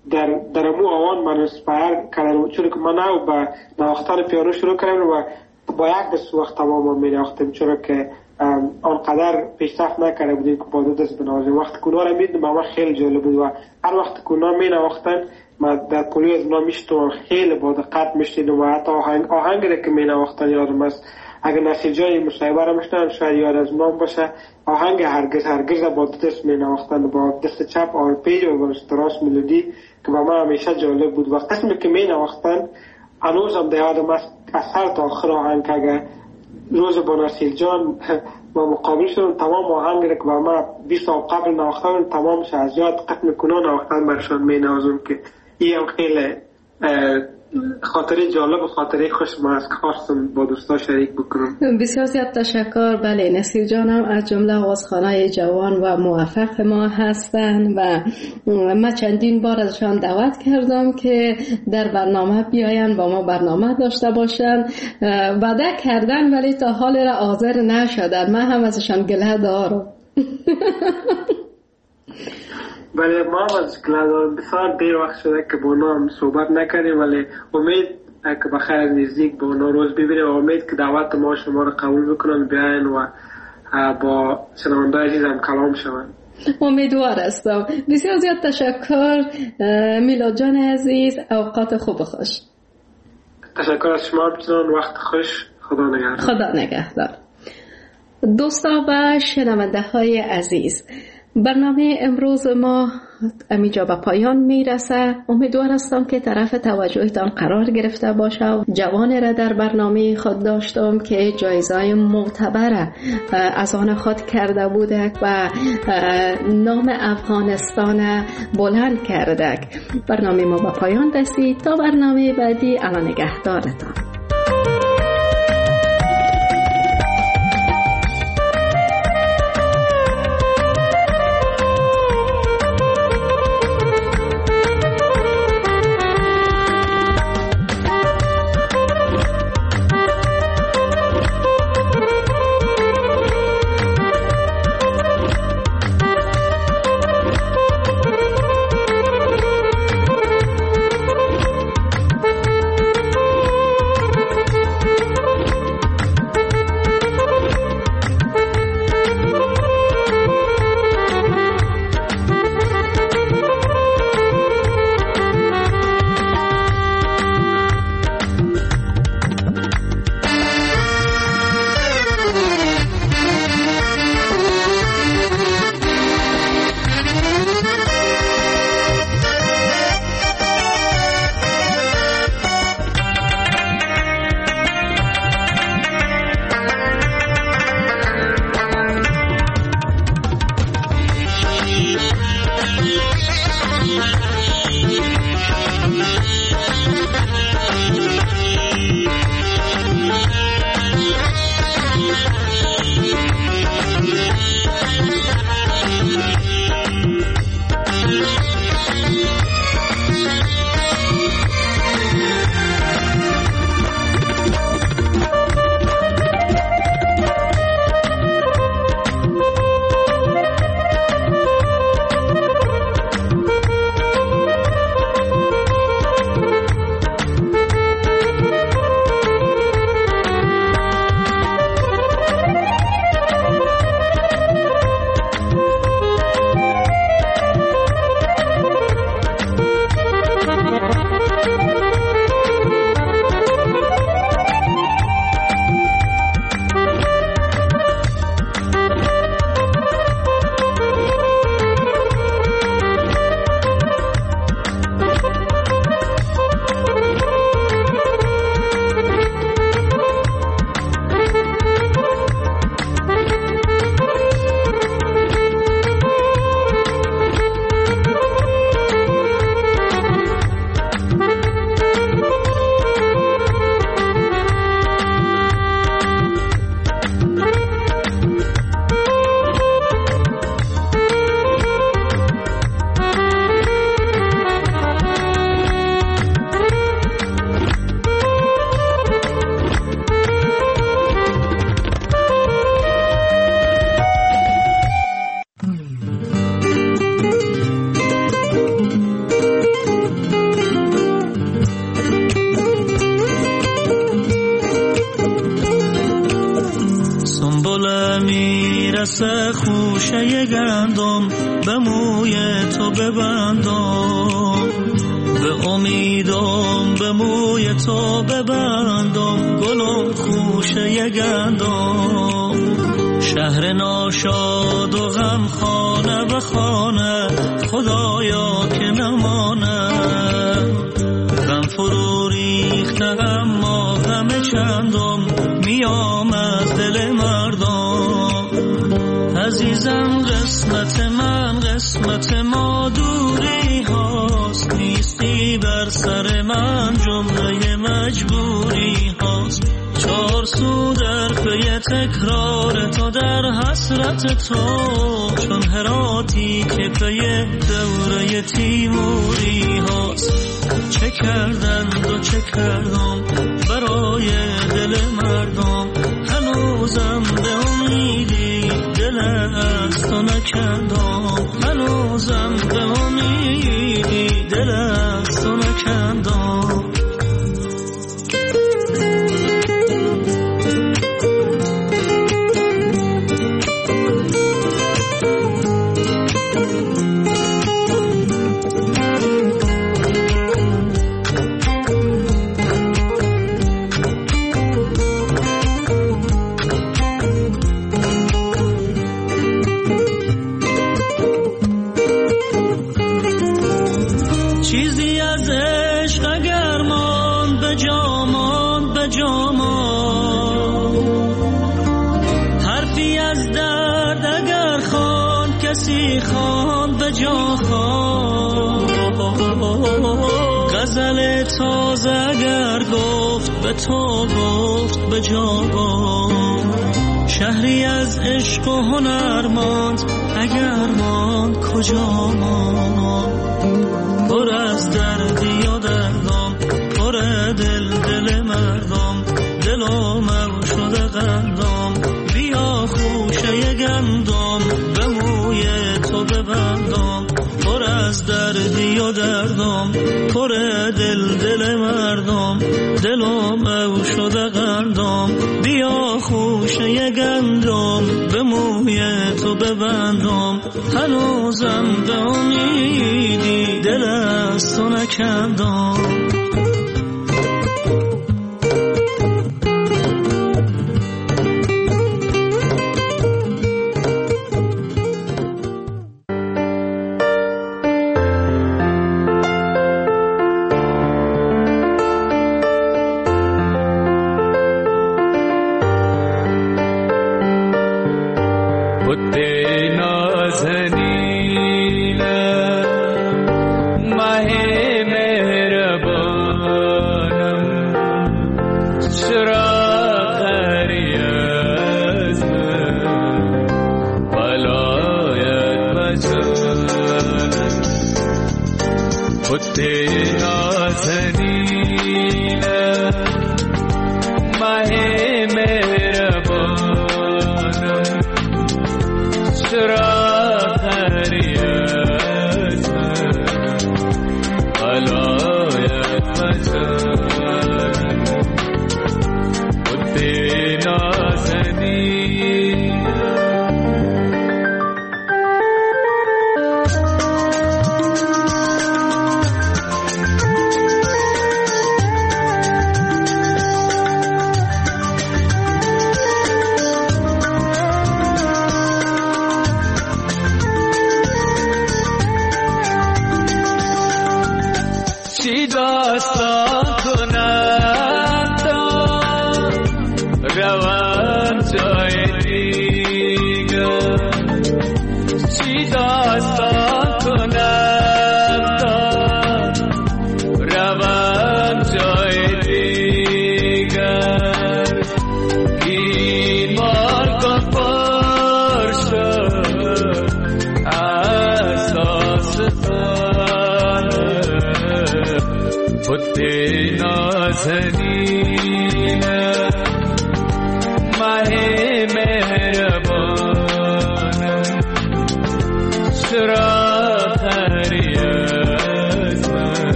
در مو آوان من اسپایر کردم، چون که من او با نواختن پیانو شروع کردم و با یک دست وقت تمام می نواختم، چون که آنقدر پیشرفت نکرده بودیم که با دو دست بنوازیم. وقت کونا رو میدیدم اما خیلی جالب بود و هر وقت کونا می نواختن من در پولی از اونا میشتم، خیلی با دقت میشنیدم و حتی آهنگ را که می نواختن یادم است. اگر نصیر جان مصاحبه را میشنن شاید یاد از نام باشه، آهنگ هرگز با دو دست می نواختن، با دست چپ آرپیج و با دست راست ملودی که با من همیشه جالب بود. و قسمی که می نواختن هنوزم در یادم است از سر تا آخر آهنگ که اگر روز با نصیر جان با مقابل شدم تمام آهنگ را که با من 20 سال قبل نواختن تمامش از یاد قسم کنه نواختن برشان می نوازم که این هم خیلی خاطره جالب و خاطره خوش ما از که خواستم با دوستا شریک بکنم. بسیار زیاد تشکر. بله، نصیر جان هم از جمله آوازخوانای جوان و موفق ما هستند و من چندین بار ازشان دعوت کردم که در برنامه بیاین با ما برنامه داشته باشن، وعده کردن ولی تا حال را حاضر نشدن. من هم ازشان گله دارم. ولی ما از گلادان بسیار دیر وقت شده که با اونا هم صحبت نکردیم، ولی امید که بخیر نزدیک با اونا روز ببینیم و امید که دعوت ما شما رو قبول بکنن بیاین و با شنونده عزیزم کلام شون. امیدوار هستم. بسیار زیاد تشکر میلاد جان عزیز، اوقات خوب خوش. تشکر از شما بچنان، وقت خوش. خدا نگهدار. خدا نگهدار. دوستا و شنونده های عزیز، برنامه امروز ما امیجا به پایان میرسه. امیدوار هستم که طرف توجهتان قرار گرفته باشه و جوان را در برنامه خود داشتم که جایزه معتبر از آن خود کرده بوده و نام افغانستان بلند کرده. برنامه ما به پایان رسید. تا برنامه بعدی، الله نگهدارتان. سنبل میرسه خوشه گندم به موی تو ببندم به امیدم به موی تو ببندم گلم خوشه گندم شهر ناشاد و غم خانه به خانه خدایا که نمانه غم فرو ریخته اما غم چندم میام از دل مردم عزیزم قسمت من قسمت ما دوری هاست نیستی بر سر من جمله مجبوری هاست چار سو در پی تکرار تو در حسرت تو چون هراتی که پی دوره تیموری هاست چه کردند و چه کردم برای دل مردم هنوزم به امیدی دل از تو نکندم هنوزم به امیدی دل از تو نکندم حرفی از درد اگر خوان کسی خوان به جا خوان غزل تازه اگر گفت به تو گفت به جا گفت شهری از عشق و هنر ماند اگر ماند کجا ماند پر از دردی و دردم پر دل مردم دلم او شده قندم بیا خوشه گندم به موی تو ببندم پر از دردی و دردم پر دل مردم دلم او شده قندم بیا خوشه گندم به موی تو ببندم هنوزم به امیدی دل از تو نکندم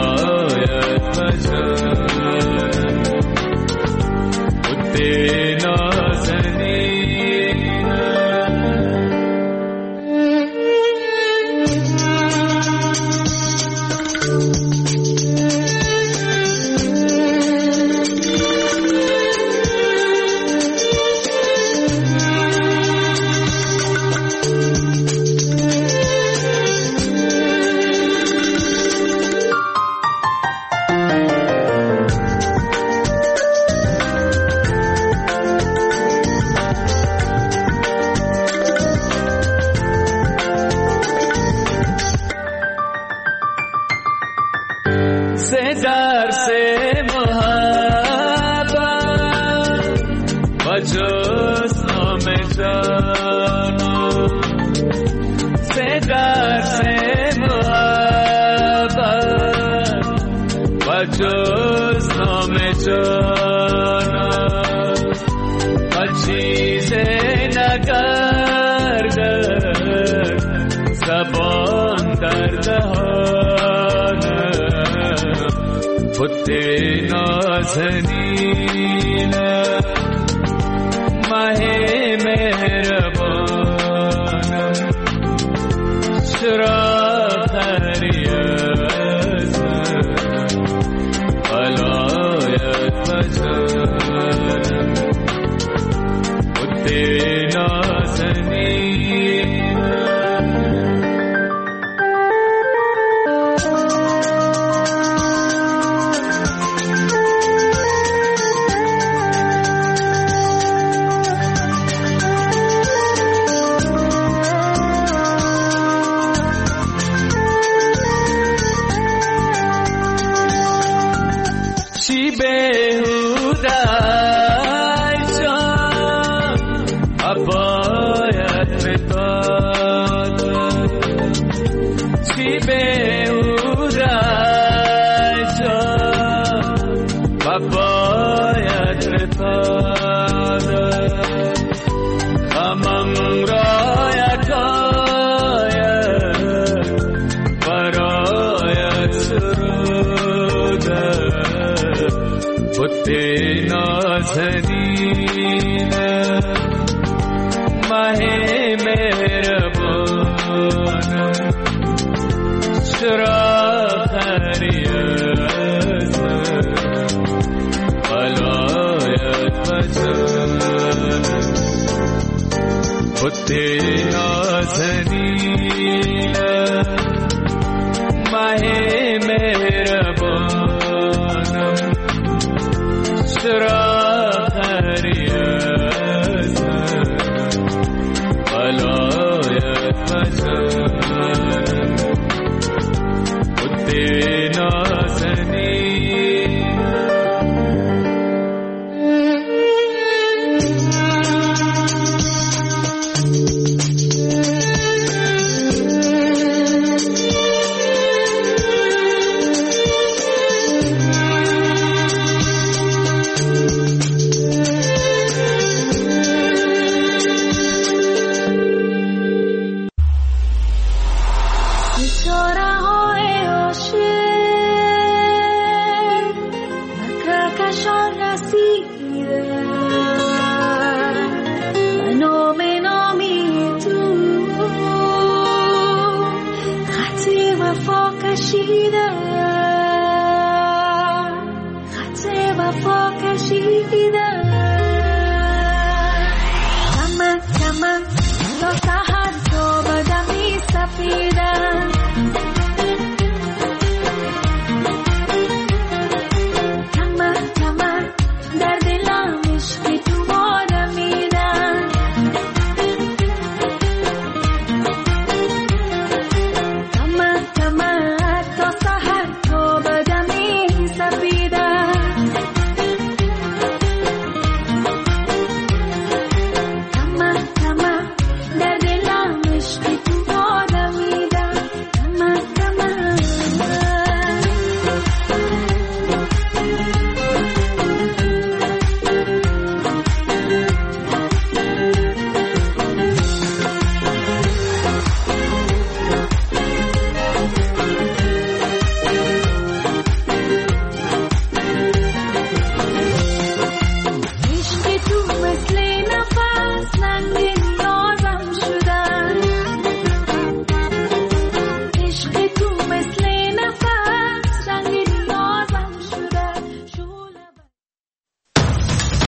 Dina بت نازنین ماه مهربانم چرا خری از ولایت بجانم بت نازنین نازنین ماه مهربانم چرا خری از ولایت بجانم بت نازنین ماه مهربانم چرا خری از ولایت بجانم بت نازنین خط وفا کشیدم